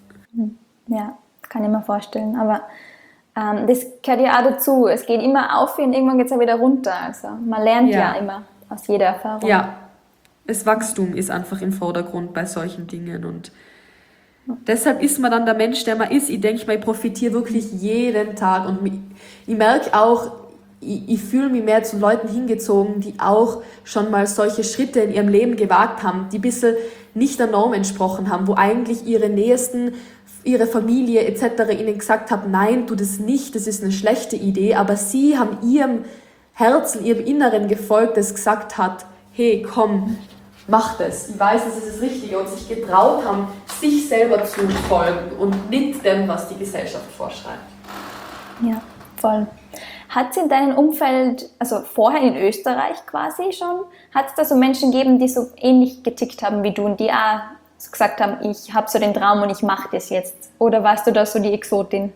Ja, kann ich mir vorstellen. Aber ähm, das gehört ja auch dazu. Es geht immer auf und irgendwann geht es ja wieder runter. Also man lernt ja. Ja. ja immer aus jeder Erfahrung. Ja, das Wachstum ist einfach im Vordergrund bei solchen Dingen und deshalb ist man dann der Mensch, der man ist. Ich denke mal, ich profitiere wirklich jeden Tag und ich merke auch, ich, ich fühle mich mehr zu Leuten hingezogen, die auch schon mal solche Schritte in ihrem Leben gewagt haben, die ein bisschen nicht der Norm entsprochen haben, wo eigentlich ihre Nächsten, ihre Familie et cetera ihnen gesagt haben, nein, tu das nicht, das ist eine schlechte Idee, aber sie haben ihrem Herzen, ihrem Inneren gefolgt, das gesagt hat, hey, komm, mach das, ich weiß, das ist das Richtige, und sich getraut haben, sich selber zu folgen und nicht dem, was die Gesellschaft vorschreibt. Ja, voll. Hat es in deinem Umfeld, also vorher in Österreich quasi schon, hat es da so Menschen gegeben, die so ähnlich getickt haben wie du und die auch gesagt haben, ich habe so den Traum und ich mache das jetzt? Oder warst du da so die Exotin?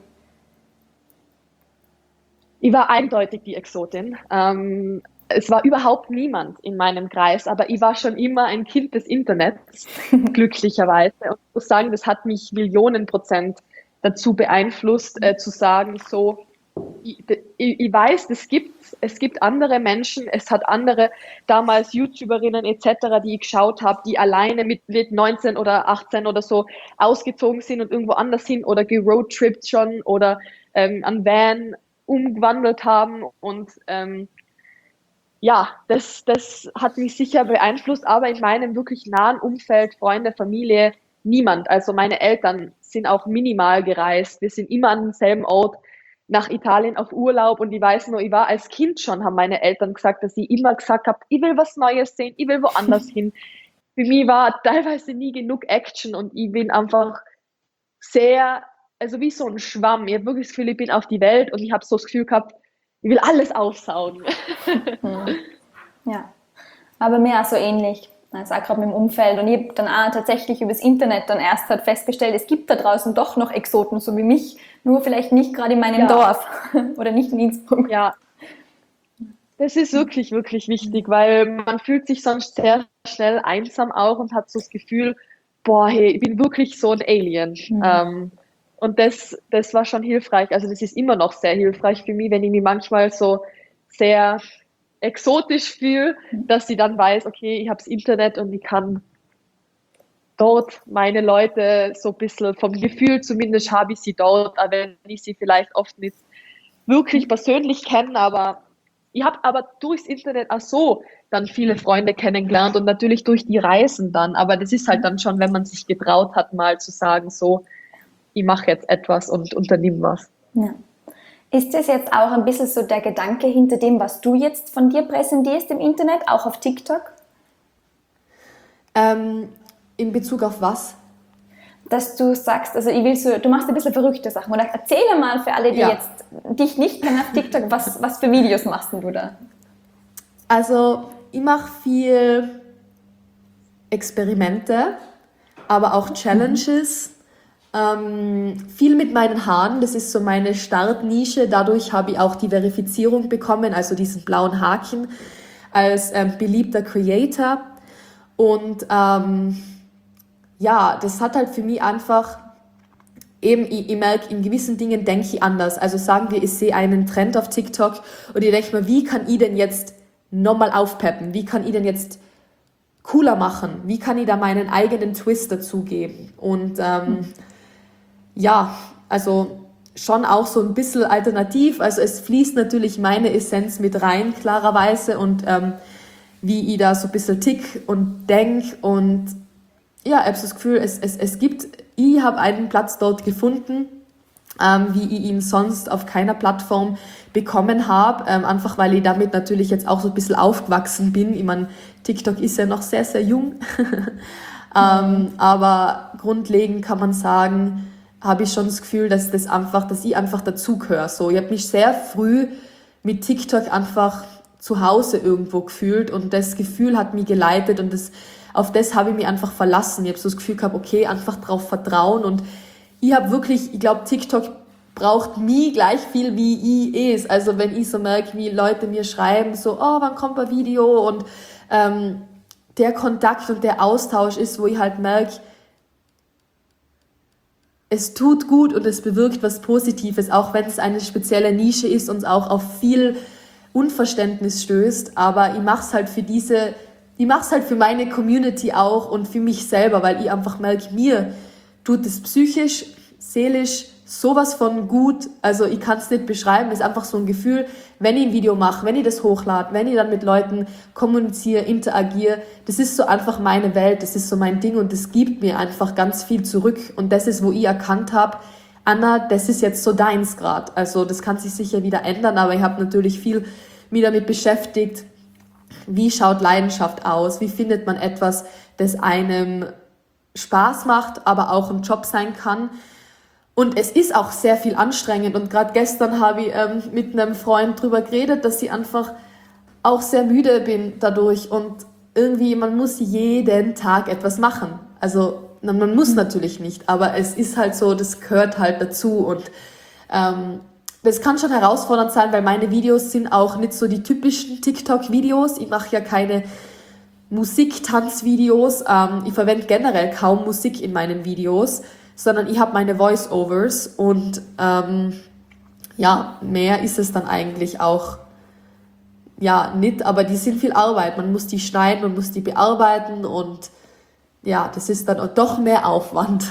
Ich war eindeutig die Exotin. Ähm, es war überhaupt niemand in meinem Kreis, aber ich war schon immer ein Kind des Internets, glücklicherweise. Und ich muss sagen, das hat mich Millionen Prozent dazu beeinflusst, äh, zu sagen, so, ich, ich, ich weiß, es gibt, es gibt andere Menschen, es hat andere damals YouTuberinnen et cetera, die ich geschaut habe, die alleine mit, mit neunzehn oder achtzehn oder so ausgezogen sind und irgendwo anders hin oder geroadtrippt schon oder ähm, an Van umgewandelt haben und ähm, ja, das, das hat mich sicher beeinflusst, aber in meinem wirklich nahen Umfeld, Freunde, Familie, niemand. Also meine Eltern sind auch minimal gereist. Wir sind immer an demselben Ort nach Italien auf Urlaub und ich weiß nur, ich war als Kind schon, haben meine Eltern gesagt, dass ich immer gesagt habe, ich will was Neues sehen, ich will woanders hin. Für mich war teilweise nie genug Action und ich bin einfach sehr, also wie so ein Schwamm. Ich habe wirklich das Gefühl, ich bin auf die Welt und ich habe so das Gefühl gehabt, ich will alles aufsaugen. Hm. Ja, aber mir auch so ähnlich. Also auch gerade mit dem Umfeld. Und ich habe dann auch tatsächlich übers Internet dann erst halt festgestellt, es gibt da draußen doch noch Exoten, so wie mich, nur vielleicht nicht gerade in meinem Ja. Dorf oder nicht in Innsbruck. Ja, das ist wirklich, wirklich wichtig, weil man fühlt sich sonst sehr schnell einsam auch und hat so das Gefühl, boah, hey, ich bin wirklich so ein Alien. Mhm. Ähm, und das, das war schon hilfreich. Also das ist immer noch sehr hilfreich für mich, wenn ich mich manchmal so sehr exotisch fühle, dass ich dann weiß, okay, ich habe das Internet und ich kann dort meine Leute so ein bisschen vom Gefühl, zumindest habe ich sie dort, auch wenn ich sie vielleicht oft nicht wirklich persönlich kenne, aber ich habe aber durchs Internet auch so dann viele Freunde kennengelernt und natürlich durch die Reisen dann, aber das ist halt dann schon, wenn man sich getraut hat, mal zu sagen, so, ich mache jetzt etwas und unternehme was. Ja. Ist das jetzt auch ein bisschen so der Gedanke hinter dem, was du jetzt von dir präsentierst im Internet, auch auf TikTok? Ähm, in Bezug auf was? Dass du sagst, also ich will so, du machst ein bisschen verrückte Sachen. Oder erzähle mal für alle, die Ja. jetzt dich nicht kennen auf TikTok, was, was für Videos machst denn du da? Also ich mache viel Experimente, aber auch Challenges. Ähm, viel mit meinen Haaren, das ist so meine Startnische. Dadurch habe ich auch die Verifizierung bekommen, also diesen blauen Haken als ähm, beliebter Creator. Und ähm, ja, das hat halt für mich einfach, eben, ich, ich merke, in gewissen Dingen denke ich anders. Also sagen wir, ich sehe einen Trend auf TikTok und ich denke mir, wie kann ich denn jetzt nochmal aufpeppen? Wie kann ich denn jetzt cooler machen? Wie kann ich da meinen eigenen Twist dazugeben? Und ähm, ja, also schon auch so ein bisschen alternativ. Also es fließt natürlich meine Essenz mit rein, klarerweise, und ähm, wie ich da so ein bisschen tick und denk. Und ja, ich habe so das Gefühl, es, es, es gibt, ich habe einen Platz dort gefunden, ähm, wie ich ihn sonst auf keiner Plattform bekommen habe, ähm, einfach weil ich damit natürlich jetzt auch so ein bisschen aufgewachsen bin. Ich meine, TikTok ist ja noch sehr, sehr jung, ähm, aber grundlegend kann man sagen, habe ich schon das Gefühl, dass das einfach, dass ich einfach dazugehöre. So, ich habe mich sehr früh mit TikTok einfach zu Hause irgendwo gefühlt und das Gefühl hat mich geleitet und das, auf das habe ich mich einfach verlassen. Ich habe so das Gefühl gehabt, okay, einfach drauf vertrauen und ich habe wirklich, ich glaube, TikTok braucht mich gleich viel, wie ich es. Also wenn ich so merke, wie Leute mir schreiben, so, oh, wann kommt ein Video, und ähm, der Kontakt und der Austausch ist, wo ich halt merke, es tut gut und es bewirkt was Positives, auch wenn es eine spezielle Nische ist und auch auf viel Unverständnis stößt. Aber ich mache es halt für diese, ich mache es halt für meine Community auch und für mich selber, weil ich einfach merke, mir tut es psychisch, seelisch, sowas von gut, also ich kann es nicht beschreiben, es ist einfach so ein Gefühl, wenn ich ein Video mache, wenn ich das hochlade, wenn ich dann mit Leuten kommuniziere, interagiere, das ist so einfach meine Welt, das ist so mein Ding und das gibt mir einfach ganz viel zurück und das ist, wo ich erkannt habe, Anna, das ist jetzt so deins grad, also das kann sich sicher wieder ändern, aber ich habe natürlich viel mich damit beschäftigt, wie schaut Leidenschaft aus, wie findet man etwas, das einem Spaß macht, aber auch ein Job sein kann. Und es ist auch sehr viel anstrengend und gerade gestern habe ich ähm, mit einem Freund drüber geredet, dass ich einfach auch sehr müde bin dadurch und irgendwie, man muss jeden Tag etwas machen. Also man muss natürlich nicht, aber es ist halt so, das gehört halt dazu und ähm, das kann schon herausfordernd sein, weil meine Videos sind auch nicht so die typischen TikTok-Videos. Ich mache ja keine Musik-Tanz-Videos. Ähm, ich verwende generell kaum Musik in meinen Videos, sondern ich habe meine Voice-Overs und ähm, ja, mehr ist es dann eigentlich auch ja nicht, aber die sind viel Arbeit. Man muss die schneiden, man muss die bearbeiten und ja, das ist dann doch mehr Aufwand.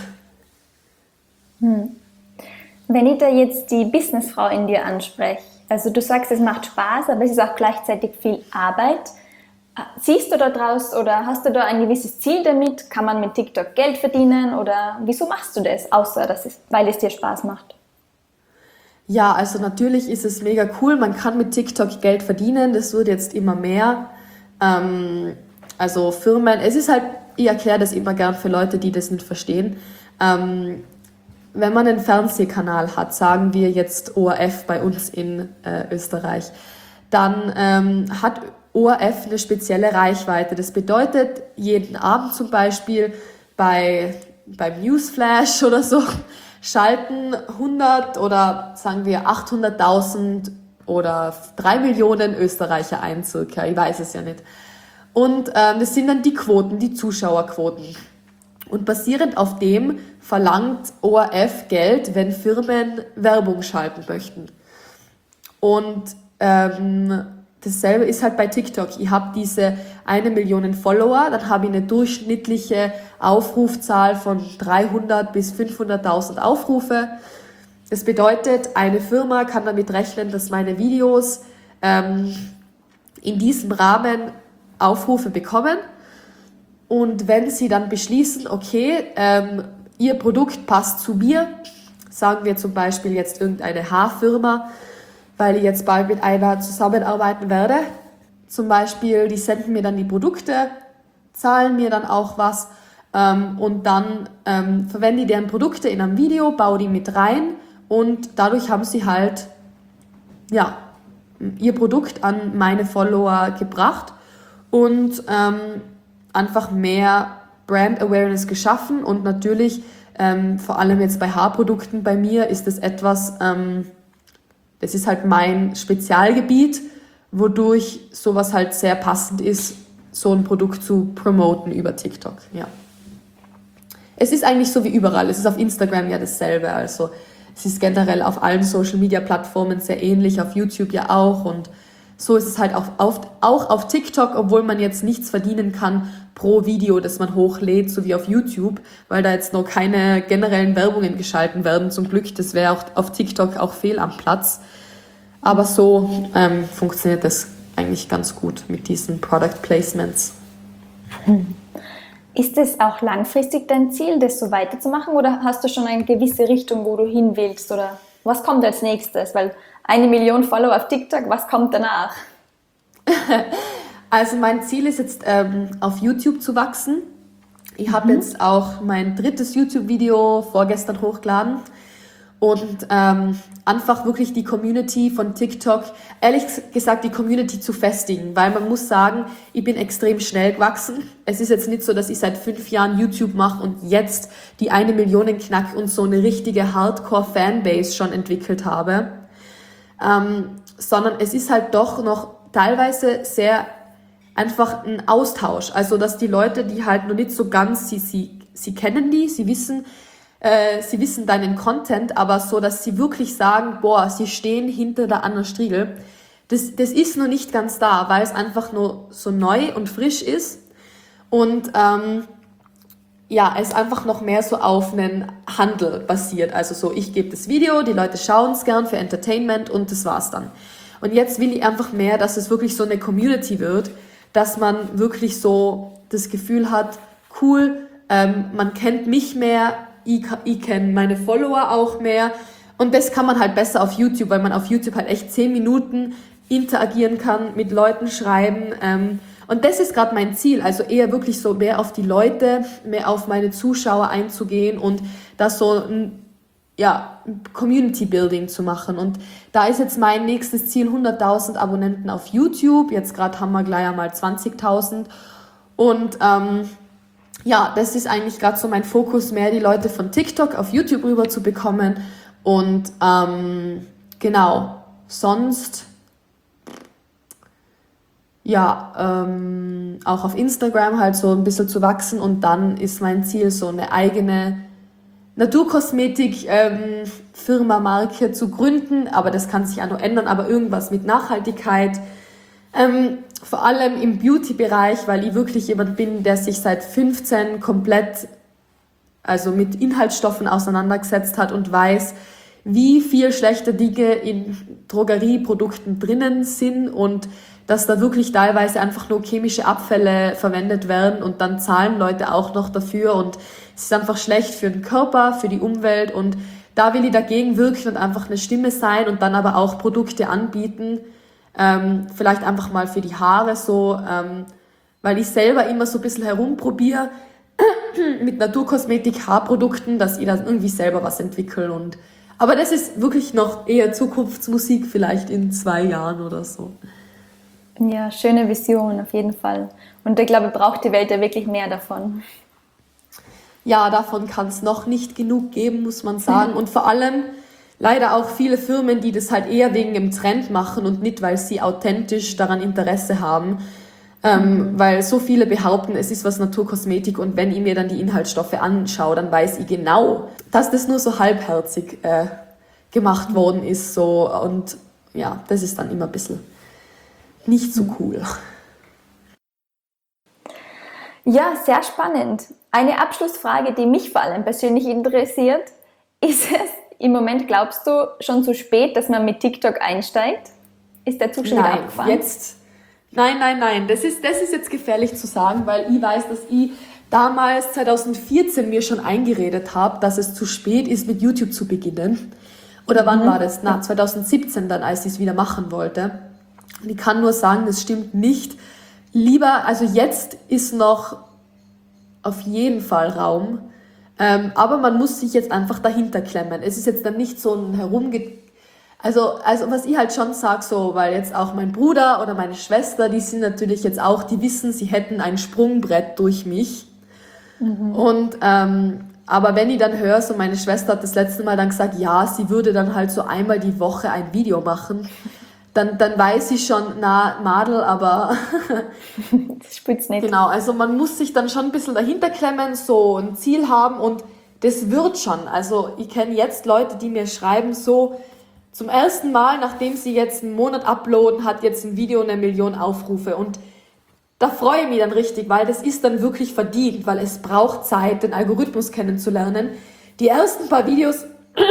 Hm. Wenn ich da jetzt die Businessfrau in dir anspreche, also du sagst, es macht Spaß, aber es ist auch gleichzeitig viel Arbeit. Siehst du da draus oder hast du da ein gewisses Ziel damit? Kann man mit TikTok Geld verdienen oder wieso machst du das, außer dass es, weil es dir Spaß macht? Ja, also natürlich ist es mega cool, man kann mit TikTok Geld verdienen, das wird jetzt immer mehr. Ähm, also Firmen, es ist halt, ich erkläre das immer gern für Leute, die das nicht verstehen. Ähm, wenn man einen Fernsehkanal hat, sagen wir jetzt O R F bei uns in äh, Österreich, dann ähm, hat O R F eine spezielle Reichweite. Das bedeutet, jeden Abend zum Beispiel bei, beim Newsflash oder so schalten hundert oder sagen wir achthunderttausend oder drei Millionen Österreicher ein circa, ich weiß es ja nicht. Und ähm, das sind dann die Quoten, die Zuschauerquoten. Und basierend auf dem verlangt O R F Geld, wenn Firmen Werbung schalten möchten. Und ähm, dasselbe ist halt bei TikTok. Ich habe diese eine Million Follower, dann habe ich eine durchschnittliche Aufrufzahl von dreihundert bis fünfhunderttausend Aufrufe. Das bedeutet, eine Firma kann damit rechnen, dass meine Videos ähm, in diesem Rahmen Aufrufe bekommen. Und wenn sie dann beschließen, okay, ähm, ihr Produkt passt zu mir, sagen wir zum Beispiel jetzt irgendeine Haarfirma, weil ich jetzt bald mit einer zusammenarbeiten werde. Zum Beispiel, die senden mir dann die Produkte, zahlen mir dann auch was ähm, und dann ähm, verwende ich deren Produkte in einem Video, baue die mit rein und dadurch haben sie halt ja, ihr Produkt an meine Follower gebracht und ähm, einfach mehr Brand Awareness geschaffen und natürlich, ähm, vor allem jetzt bei Haarprodukten bei mir, ist es etwas, ähm, das ist halt mein Spezialgebiet, wodurch sowas halt sehr passend ist, so ein Produkt zu promoten über TikTok, ja. Es ist eigentlich so wie überall, es ist auf Instagram ja dasselbe, also es ist generell auf allen Social-Media-Plattformen sehr ähnlich, auf YouTube ja auch und so ist es halt auch auf, auch auf TikTok, obwohl man jetzt nichts verdienen kann pro Video, das man hochlädt, so wie auf YouTube, weil da jetzt noch keine generellen Werbungen geschalten werden, zum Glück, das wäre auch auf TikTok auch fehl am Platz. Aber so ähm, funktioniert das eigentlich ganz gut mit diesen Product Placements. Ist es auch langfristig dein Ziel, das so weiterzumachen oder hast du schon eine gewisse Richtung, wo du hin willst oder was kommt als nächstes? Weil eine Million Follower auf TikTok, was kommt danach? Also mein Ziel ist jetzt ähm, auf YouTube zu wachsen. Ich habe Mhm. jetzt auch mein drittes YouTube-Video vorgestern hochgeladen und ähm, einfach wirklich die Community von TikTok, ehrlich gesagt die Community zu festigen, weil man muss sagen, ich bin extrem schnell gewachsen. Es ist jetzt nicht so, dass ich seit fünf Jahren YouTube mache und jetzt die eine Million knack und so eine richtige Hardcore-Fanbase schon entwickelt habe. Ähm, sondern es ist halt doch noch teilweise sehr einfach ein Austausch. Also, dass die Leute, die halt noch nicht so ganz, sie, sie, sie kennen die, sie wissen, äh, sie wissen deinen Content, aber so, dass sie wirklich sagen, boah, sie stehen hinter der Anna Striegel. Das, das ist noch nicht ganz da, weil es einfach nur so neu und frisch ist. Und ähm, ja, es einfach noch mehr so auf einen Handel basiert. Also so, ich gebe das Video, die Leute schauen es gern für Entertainment und das war's dann. Und jetzt will ich einfach mehr, dass es wirklich so eine Community wird, dass man wirklich so das Gefühl hat, cool, ähm, man kennt mich mehr, ich, ich kenne meine Follower auch mehr. Und das kann man halt besser auf YouTube, weil man auf YouTube halt echt zehn Minuten interagieren kann, mit Leuten schreiben. Ähm, und das ist gerade mein Ziel, also eher wirklich so mehr auf die Leute, mehr auf meine Zuschauer einzugehen und das so ein ja, Community Building zu machen. Und da ist jetzt mein nächstes Ziel hunderttausend Abonnenten auf YouTube. Jetzt gerade haben wir gleich einmal zwanzigtausend. Und ähm, ja, das ist eigentlich gerade so mein Fokus, mehr die Leute von TikTok auf YouTube rüber zu bekommen. Und ähm, genau, sonst ja, ähm, auch auf Instagram halt so ein bisschen zu wachsen. Und dann ist mein Ziel, so eine eigene Naturkosmetik-Firma, ähm, Marke zu gründen, aber das kann sich auch noch ändern, aber irgendwas mit Nachhaltigkeit, ähm, vor allem im Beauty-Bereich, weil ich wirklich jemand bin, der sich seit fünfzehn komplett also mit Inhaltsstoffen auseinandergesetzt hat und weiß, wie viel schlechte Dinge in Drogerieprodukten drinnen sind und dass da wirklich teilweise einfach nur chemische Abfälle verwendet werden und dann zahlen Leute auch noch dafür und es ist einfach schlecht für den Körper, für die Umwelt und da will ich dagegen wirken und einfach eine Stimme sein und dann aber auch Produkte anbieten, ähm, vielleicht einfach mal für die Haare so, ähm, weil ich selber immer so ein bisschen herumprobiere mit Naturkosmetik, Haarprodukten, dass ich da irgendwie selber was entwickle und aber das ist wirklich noch eher Zukunftsmusik, vielleicht in zwei Jahren oder so. Ja, schöne Vision auf jeden Fall. Und ich glaube, braucht die Welt ja wirklich mehr davon. Ja, davon kann es noch nicht genug geben, muss man sagen. Und vor allem leider auch viele Firmen, die das halt eher wegen dem Trend machen und nicht, weil sie authentisch daran Interesse haben. Ähm, mhm. Weil so viele behaupten, es ist was Naturkosmetik und wenn ich mir dann die Inhaltsstoffe anschaue, dann weiß ich genau, dass das nur so halbherzig äh, gemacht mhm. worden ist. So. Und ja, das ist dann immer ein bisschen nicht so cool. Ja, sehr spannend. Eine Abschlussfrage, die mich vor allem persönlich interessiert, ist es im Moment, glaubst du, schon zu spät, dass man mit TikTok einsteigt? Ist der Zug schon wieder abgefahren? Jetzt, nein, nein, nein. Das ist, das ist jetzt gefährlich zu sagen, weil ich weiß, dass ich damals zwanzig vierzehn mir schon eingeredet habe, dass es zu spät ist, mit YouTube zu beginnen. Oder wann mhm. war das? Na, zwanzig siebzehn dann, als ich es wieder machen wollte. Und ich kann nur sagen, das stimmt nicht. Lieber, also jetzt ist noch auf jeden Fall Raum, ähm, aber man muss sich jetzt einfach dahinter klemmen. Es ist jetzt dann nicht so ein Herumge... Also, also was ich halt schon sage, so, weil jetzt auch mein Bruder oder meine Schwester, die sind natürlich jetzt auch, die wissen, sie hätten ein Sprungbrett durch mich. Mhm. Und, ähm, aber wenn ich dann höre, so meine Schwester hat das letzte Mal dann gesagt, ja, sie würde dann halt so einmal die Woche ein Video machen, Dann, dann weiß ich schon, na, Madel, aber das spürt's nicht. Genau, also man muss sich dann schon ein bisschen dahinter klemmen, so ein Ziel haben und das wird schon. Also ich kenne jetzt Leute, die mir schreiben, so zum ersten Mal, nachdem sie jetzt einen Monat uploaden, hat jetzt ein Video eine Million Aufrufe und da freue ich mich dann richtig, weil das ist dann wirklich verdient, weil es braucht Zeit, den Algorithmus kennenzulernen. Die ersten paar Videos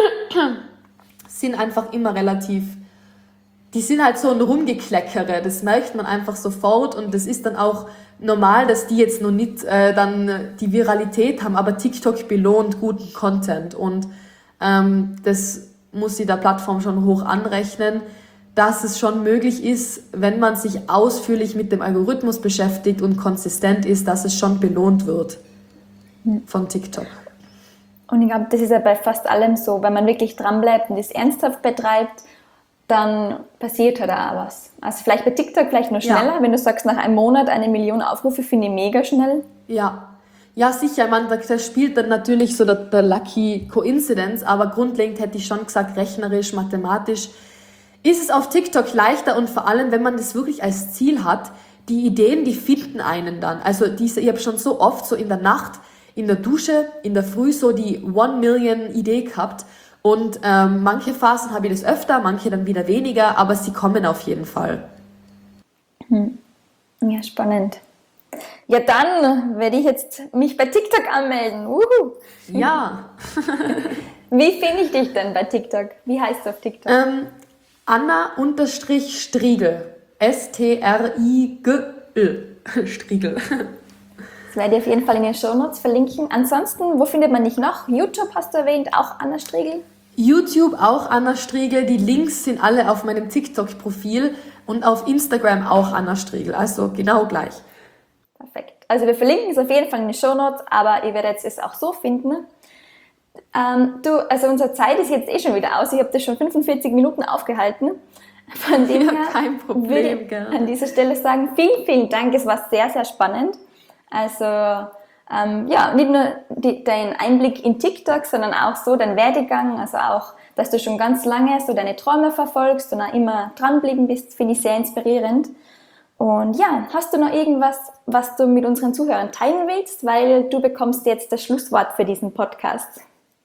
sind einfach immer relativ die sind halt so ein Rumgekleckere, das merkt man einfach sofort und das ist dann auch normal, dass die jetzt noch nicht äh, dann die Viralität haben, aber TikTok belohnt guten Content und ähm, das muss sie der Plattform schon hoch anrechnen, dass es schon möglich ist, wenn man sich ausführlich mit dem Algorithmus beschäftigt und konsistent ist, dass es schon belohnt wird von TikTok. Und ich glaube, das ist ja bei fast allem so, wenn man wirklich dranbleibt und das ernsthaft betreibt, dann passiert halt auch was. Also vielleicht bei TikTok vielleicht nur schneller, ja. Wenn du sagst, nach einem Monat eine Million Aufrufe, finde ich mega schnell. Ja, ja sicher, man, da spielt dann natürlich so der, der Lucky Coincidence, aber grundlegend hätte ich schon gesagt, rechnerisch, mathematisch ist es auf TikTok leichter und vor allem, wenn man das wirklich als Ziel hat, die Ideen, die finden einen dann. Also diese, ich habe schon so oft so in der Nacht, in der Dusche, in der Früh so die One Million Idee gehabt. Und ähm, manche Phasen habe ich das öfter, manche dann wieder weniger, aber sie kommen auf jeden Fall. Hm. Ja, spannend. Ja, dann werde ich jetzt mich bei TikTok anmelden. Uhu. Ja. Wie finde ich dich denn bei TikTok? Wie heißt du auf TikTok? Ähm, Anna-Striegel. S T R I G L. Striegel. Das werde ich auf jeden Fall in den Shownotes verlinken. Ansonsten, wo findet man dich noch? YouTube hast du erwähnt, auch Anna Striegel. YouTube auch Anna Striegel. Die Links sind alle auf meinem TikTok-Profil und auf Instagram auch Anna Striegel. Also genau gleich. Perfekt. Also wir verlinken es auf jeden Fall in den Shownotes, aber ihr werdet es auch so finden. Ähm, du, also unsere Zeit ist jetzt eh schon wieder aus. Ich habe das schon fünfundvierzig Minuten aufgehalten. Von dem Ja, her kein Problem, würde ich gell. an dieser Stelle sagen, vielen, vielen Dank. Es war sehr, sehr spannend. Also ähm, ja, nicht nur die, dein Einblick in TikTok, sondern auch so dein Werdegang, also auch, dass du schon ganz lange so deine Träume verfolgst und auch immer dranbleiben bist, finde ich sehr inspirierend. Und ja, hast du noch irgendwas, was du mit unseren Zuhörern teilen willst? Weil du bekommst jetzt das Schlusswort für diesen Podcast.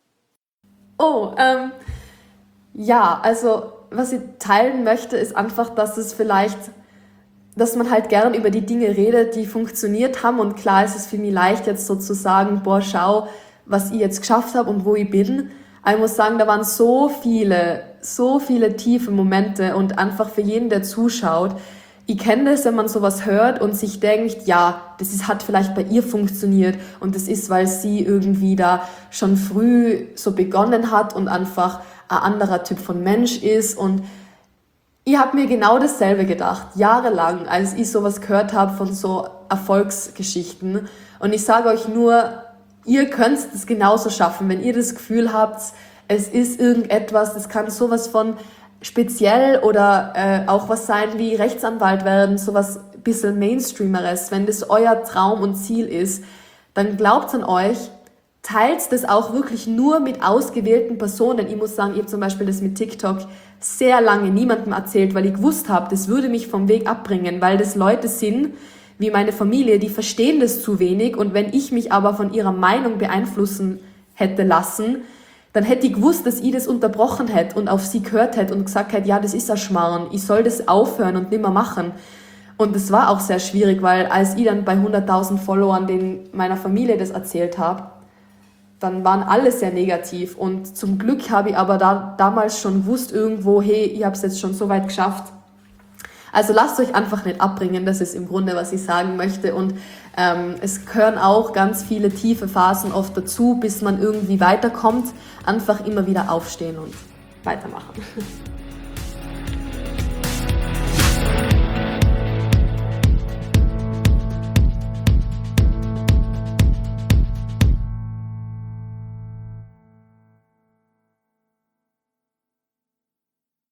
Oh, ähm, ja, also was ich teilen möchte, ist einfach, dass es vielleicht, dass man halt gern über die Dinge redet, die funktioniert haben. Und klar ist es für mich leicht, jetzt so zu sagen, boah, schau, was ich jetzt geschafft habe und wo ich bin. Aber ich muss sagen, da waren so viele, so viele tiefe Momente und einfach für jeden, der zuschaut. Ich kenne das, wenn man sowas hört und sich denkt, ja, das ist, hat vielleicht bei ihr funktioniert und das ist, weil sie irgendwie da schon früh so begonnen hat und einfach ein anderer Typ von Mensch ist. Und ich habe mir genau dasselbe gedacht, jahrelang, als ich sowas gehört habe von so Erfolgsgeschichten. Und ich sage euch nur, ihr könnt es genauso schaffen, wenn ihr das Gefühl habt, es ist irgendetwas, das kann sowas von speziell oder äh, auch was sein wie Rechtsanwalt werden, sowas ein bisschen Mainstreameres, wenn das euer Traum und Ziel ist, dann glaubt an euch, teilt das auch wirklich nur mit ausgewählten Personen. Ich muss sagen, ich habe zum Beispiel das mit TikTok sehr lange niemandem erzählt, weil ich gewusst habe, das würde mich vom Weg abbringen, weil das Leute sind, wie meine Familie, die verstehen das zu wenig und wenn ich mich aber von ihrer Meinung beeinflussen hätte lassen, dann hätte ich gewusst, dass ich das unterbrochen hätte und auf sie gehört hätte und gesagt hätte, ja, das ist ein Schmarrn, ich soll das aufhören und nicht mehr machen. Und das war auch sehr schwierig, weil als ich dann bei hunderttausend Followern den meiner Familie das erzählt habe, dann waren alle sehr negativ. Und zum Glück habe ich aber da, damals schon gewusst irgendwo, hey, ich habe es jetzt schon so weit geschafft. Also lasst euch einfach nicht abbringen, das ist im Grunde, was ich sagen möchte. Und ähm, es gehören auch ganz viele tiefe Phasen oft dazu, bis man irgendwie weiterkommt. Einfach immer wieder aufstehen und weitermachen.